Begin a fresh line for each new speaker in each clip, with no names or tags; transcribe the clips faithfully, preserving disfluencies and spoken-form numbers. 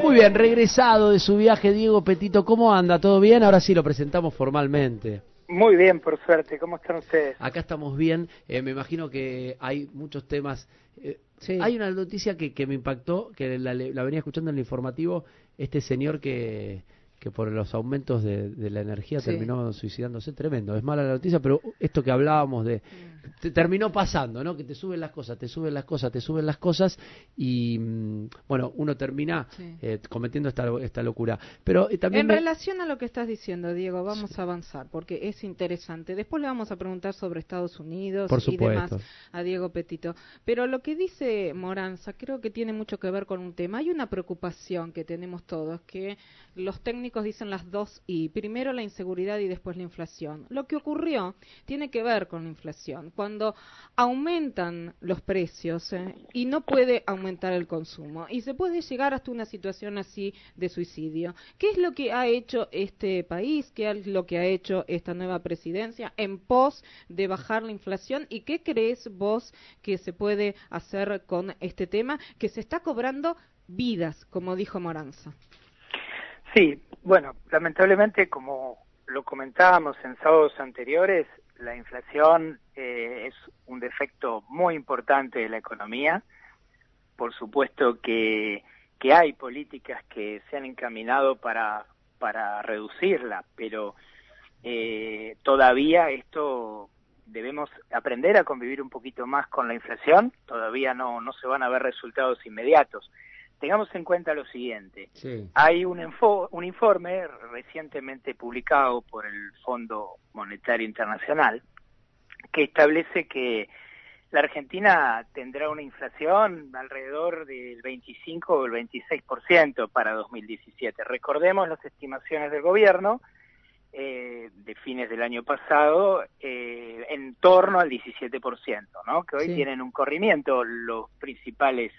Muy bien, regresado de su viaje, Diego Petito, ¿cómo anda? ¿Todo bien? Ahora sí lo presentamos formalmente.
Muy bien, por suerte. ¿Cómo están ustedes?
Acá estamos bien. Eh, me imagino que hay muchos temas. Eh,
sí.
Hay una noticia que, que me impactó, que la, la venía escuchando en el informativo, este señor que... que por los aumentos de, de la energía
sí.
terminó suicidándose. Tremendo, es mala la noticia, pero esto que hablábamos de... Te, terminó pasando, ¿no? Que te suben las cosas, te suben las cosas, te suben las cosas y, bueno, uno termina sí. eh, cometiendo esta, esta locura. Pero eh, también...
En
me...
relación a lo que estás diciendo, Diego, vamos sí. a avanzar, porque es interesante. Después le vamos a preguntar sobre Estados Unidos
por
y demás
supuesto.
a Diego Petito. Pero lo que dice Moranza creo que tiene mucho que ver con un tema. Hay una preocupación que tenemos todos, que los técnicos dicen las dos y primero la inseguridad y después la inflación. Lo que ocurrió tiene que ver con la inflación. Cuando aumentan los precios eh, y no puede aumentar el consumo y se puede llegar hasta una situación así de suicidio. ¿Qué es lo que ha hecho este país? ¿Qué es lo que ha hecho esta nueva presidencia en pos de bajar la inflación? ¿Y qué crees vos que se puede hacer con este tema que se está cobrando vidas, como dijo Moranza?
Sí, bueno, lamentablemente, como lo comentábamos en sábados anteriores, la inflación eh, es un defecto muy importante de la economía. Por supuesto que, que hay políticas que se han encaminado para, para reducirla, pero eh, todavía esto debemos aprender a convivir un poquito más con la inflación. Todavía no, no se van a ver resultados inmediatos. Tengamos en cuenta lo siguiente,
sí.
hay un, info, un informe recientemente publicado por el Fondo Monetario Internacional que establece que la Argentina tendrá una inflación alrededor del veinticinco o el veintiséis por ciento para dos mil diecisiete. Recordemos las estimaciones del gobierno eh, de fines del año pasado eh, en torno al diecisiete por ciento, ¿no? Que hoy sí. tienen un corrimiento los principales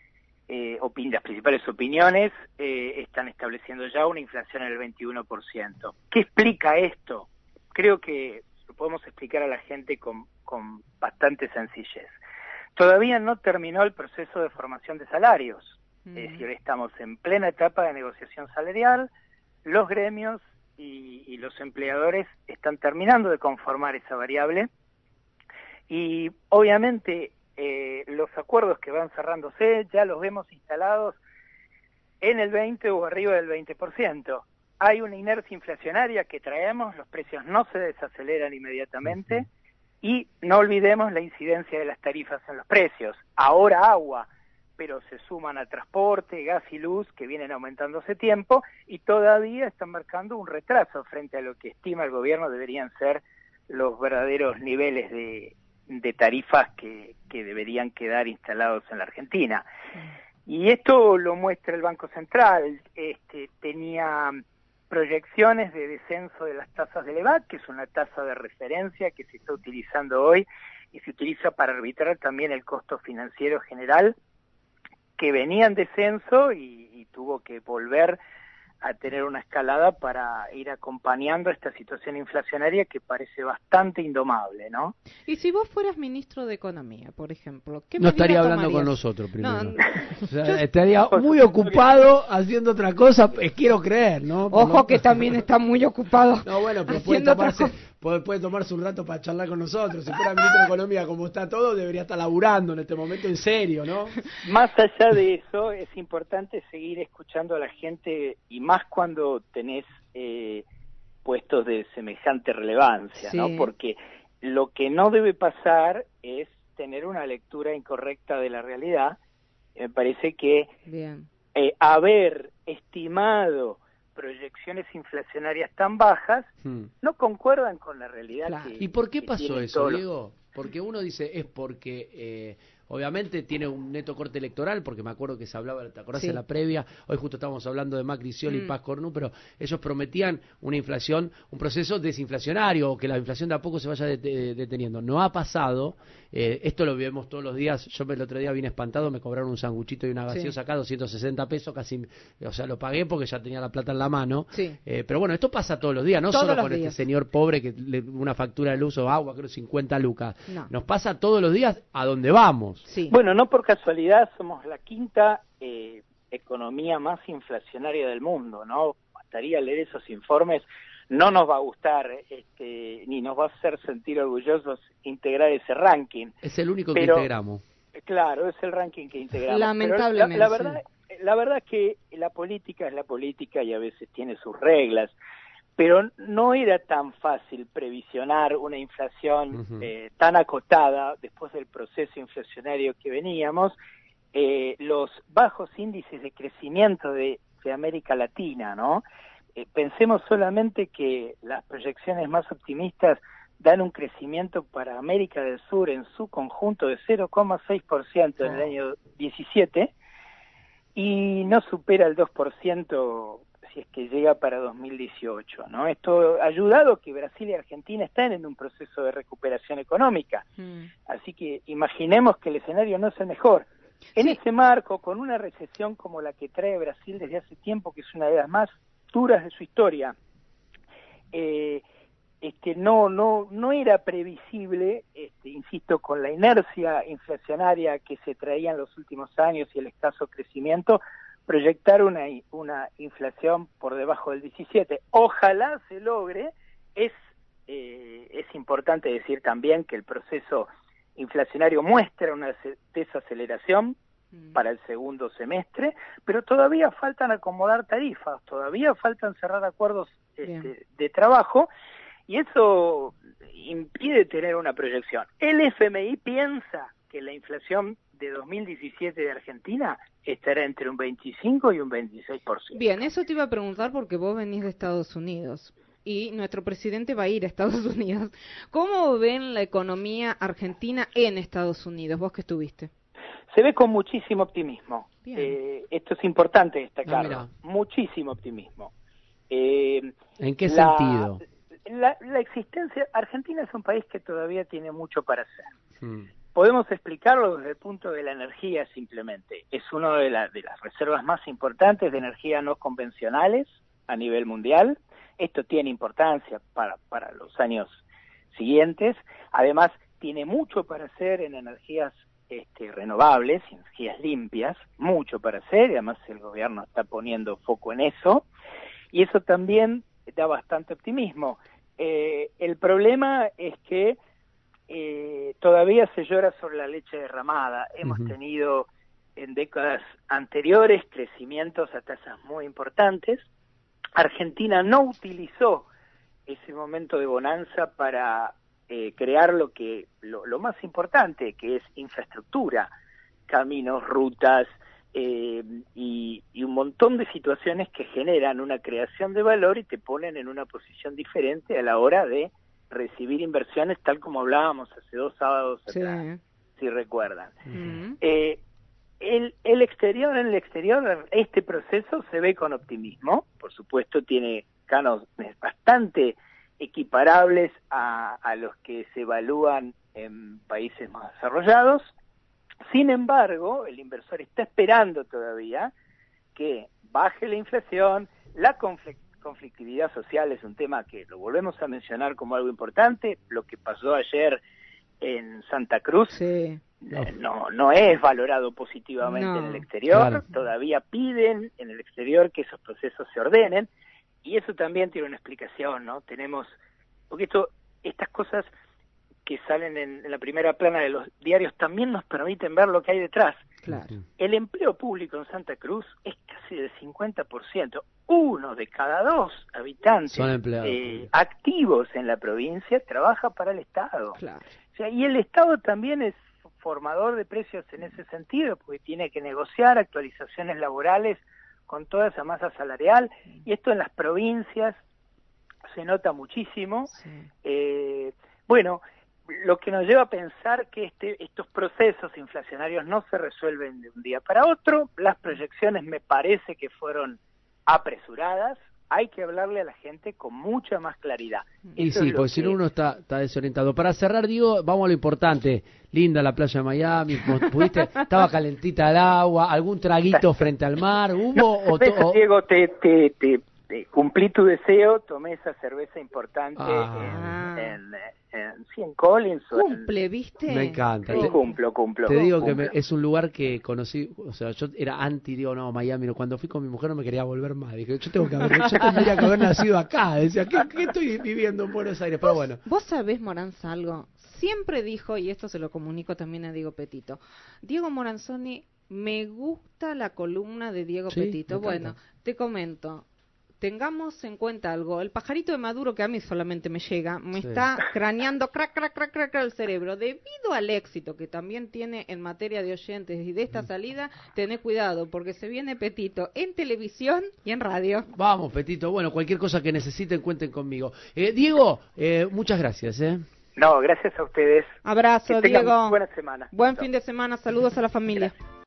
Eh, opin las principales opiniones eh, están estableciendo ya una inflación en el veintiuno por ciento. ¿Qué explica esto? Creo que lo podemos explicar a la gente con, con bastante sencillez. Todavía no terminó el proceso de formación de salarios, mm. es decir, estamos en plena etapa de negociación salarial, los gremios y, y los empleadores están terminando de conformar esa variable y obviamente Eh, los acuerdos que van cerrándose ya los vemos instalados en el veinte o arriba del veinte por ciento. Hay una inercia inflacionaria que traemos, los precios no se desaceleran inmediatamente uh-huh. y no olvidemos la incidencia de las tarifas en los precios. Ahora agua, pero se suman a transporte, gas y luz que vienen aumentando hace tiempo y todavía están marcando un retraso frente a lo que estima el gobierno deberían ser los verdaderos niveles de de tarifas que, que deberían quedar instalados en la Argentina. Y esto lo muestra el Banco Central. Este, tenía proyecciones de descenso de las tasas de Lebat, que es una tasa de referencia que se está utilizando hoy y se utiliza para arbitrar también el costo financiero general, que venía en descenso y, y tuvo que volver a tener una escalada para ir acompañando esta situación inflacionaria que parece bastante indomable, ¿no?
Y si vos fueras ministro de Economía, por ejemplo, ¿qué
no estaría hablando
tomarías?
con nosotros primero.
No,
o sea, yo... estaría muy ocupado haciendo otra cosa, eh, quiero creer, ¿no? Por
Ojo lo... que también está muy ocupado.
No, bueno, pero puede tomarse, puede, puede tomarse un rato para charlar con nosotros. Si fuera ministro de Economía, como está todo, debería estar laburando en este momento en serio, ¿no?
Más allá de eso, es importante seguir escuchando a la gente y más cuando tenés eh, puestos de semejante relevancia, sí. ¿no? Porque lo que no debe pasar es tener una lectura incorrecta de la realidad. Me parece que
Bien.
Eh, haber estimado proyecciones inflacionarias tan bajas hmm. no concuerdan con la realidad.
Claro.
que
¿Y por qué pasó eso,
los...
Diego? Porque uno dice, es porque... Eh, obviamente tiene un neto corte electoral, porque me acuerdo que se hablaba, ¿te acordás sí. en la previa? Hoy justo estábamos hablando de Macri, Scioli, mm. Paz Cornu, pero ellos prometían una inflación, un proceso desinflacionario, o que la inflación de a poco se vaya de, de, deteniendo. No ha pasado, eh, esto lo vemos todos los días. Yo el otro día vine espantado, me cobraron un sanguchito y una gaseosa sí. acá, doscientos sesenta pesos, casi, o sea, lo pagué porque ya tenía la plata en la mano.
Sí.
Eh, pero bueno, esto pasa todos los días, no
todos
solo con
días.
este señor pobre que le, una factura de luz o agua, creo cincuenta lucas.
No.
Nos pasa todos los días a donde vamos.
Sí.
Bueno, no por casualidad somos la quinta eh, economía más inflacionaria del mundo, ¿no? Bastaría leer esos informes. No nos va a gustar, este, ni nos va a hacer sentir orgullosos integrar ese ranking.
Es el único
pero,
que integramos.
Claro, es el ranking que integramos.
Lamentablemente.
La, la verdad, la verdad es que la política es la política y a veces tiene sus reglas. Pero no era tan fácil previsionar una inflación uh-huh. eh, tan acotada después del proceso inflacionario que veníamos. Eh, los bajos índices de crecimiento de, de América Latina, ¿no? Eh, pensemos solamente que las proyecciones más optimistas dan un crecimiento para América del Sur en su conjunto de cero coma seis por ciento en el año diecisiete y no supera el dos por ciento si es que llega para dos mil dieciocho, ¿no? Esto ha ayudado que Brasil y Argentina estén en un proceso de recuperación económica. Mm. Así que imaginemos que el escenario no es el mejor. En sí. ese marco, con una recesión como la que trae Brasil desde hace tiempo, que es una de las más duras de su historia, eh, este, no, no, no era previsible, este, insisto, con la inercia inflacionaria que se traía en los últimos años y el escaso crecimiento, proyectar una, una inflación por debajo del diecisiete. Ojalá se logre. Es, eh, es importante decir también que el proceso inflacionario muestra una desaceleración mm. para el segundo semestre, pero todavía faltan acomodar tarifas, todavía faltan cerrar acuerdos este, de trabajo, y eso impide tener una proyección. El F M I piensa que la inflación de dos mil diecisiete de Argentina estará entre un veinticinco y un veintiséis por ciento.
Bien, eso te iba a preguntar porque vos venís de Estados Unidos y nuestro presidente va a ir a Estados Unidos. ¿Cómo ven la economía argentina en Estados Unidos, vos que estuviste?
Se ve con muchísimo optimismo. Eh, esto es importante destacarlo.
No,
muchísimo optimismo. Eh,
¿En qué
la,
sentido?
La, la existencia... Argentina es un país que todavía tiene mucho para hacer. Hmm. Podemos explicarlo desde el punto de la energía simplemente. Es una de, la, de las reservas más importantes de energía no convencionales a nivel mundial. Esto tiene importancia para, para los años siguientes. Además, tiene mucho para hacer en energías este, renovables, energías limpias, mucho para hacer, y además el gobierno está poniendo foco en eso. Y eso también da bastante optimismo. Eh, el problema es que Eh, todavía se llora sobre la leche derramada. Hemos uh-huh. tenido en décadas anteriores crecimientos a tasas muy importantes. Argentina no utilizó ese momento de bonanza para eh, crear lo que lo, lo más importante, que es infraestructura, caminos, rutas eh, y, y un montón de situaciones que generan una creación de valor y te ponen en una posición diferente a la hora de recibir inversiones, tal como hablábamos hace dos sábados sí. atrás, si recuerdan. Uh-huh. Eh, el, el exterior, en el exterior, este proceso se ve con optimismo. Por supuesto, tiene cánones bastante equiparables a, a los que se evalúan en países más desarrollados. Sin embargo, el inversor está esperando todavía que baje la inflación, la conflictividad conflictividad social es un tema que lo volvemos a mencionar como algo importante. Lo que pasó ayer en Santa Cruz sí. eh, no no es valorado positivamente no, en el exterior. Claro. Todavía piden en el exterior que esos procesos se ordenen, y eso también tiene una explicación, ¿no? Tenemos, porque esto estas cosas que salen en, en la primera plana de los diarios también nos permiten ver lo que hay detrás.
Claro.
El empleo público en Santa Cruz es casi del cincuenta por ciento. Uno de cada dos habitantes eh, activos en la provincia trabaja para el Estado.
Claro.
O sea, y el Estado también es formador de precios en ese sentido, porque tiene que negociar actualizaciones laborales con toda esa masa salarial, y esto en las provincias se nota muchísimo. Sí. Eh, bueno, lo que nos lleva a pensar que este, estos procesos inflacionarios no se resuelven de un día para otro. Las proyecciones me parece que fueron apresuradas. Hay que hablarle a la gente con mucha más claridad.
Y Eso sí, porque que... si no uno está, está desorientado. Para cerrar, digo, vamos a lo importante. Linda la playa de Miami, ¿pudiste? Estaba calentita el agua, algún traguito frente al mar, ¿hubo?
No,
o to...
Diego, te, te, te, eh, cumplí tu deseo, tomé esa cerveza importante
ah.
en, en, en, sí, en Collins.
Cumple,
en,
¿viste?
Me encanta.
Sí,
te,
cumplo, cumplo.
Te digo
cumplo.
que me, es un lugar que conocí, o sea, yo era anti, digo, no, Miami, no, cuando fui con mi mujer no me quería volver más. Dije, yo tengo que haber, yo tendría que haber nacido acá. Decía, ¿qué, qué estoy viviendo en Buenos Aires? Pero bueno.
Vos sabés, Moranza, algo. Siempre dijo, y esto se lo comunico también a Diego Petito, Diego Moranzoni, me gusta la columna de Diego
sí,
Petito. Bueno, te comento. Tengamos en cuenta algo, el pajarito de Maduro que a mí solamente me llega, me sí. está craneando crack, crack, crack, crack el cerebro. Debido al éxito que también tiene en materia de oyentes y de esta salida, tené cuidado porque se viene Petito en televisión y en radio.
Vamos, Petito, bueno, cualquier cosa que necesiten cuenten conmigo. Eh, Diego, eh, muchas gracias. ¿eh?
No, gracias a ustedes.
Abrazo,
que tengan
Diego.
Buena semana.
Buen
Chao.
fin de semana, saludos a la familia.
Gracias.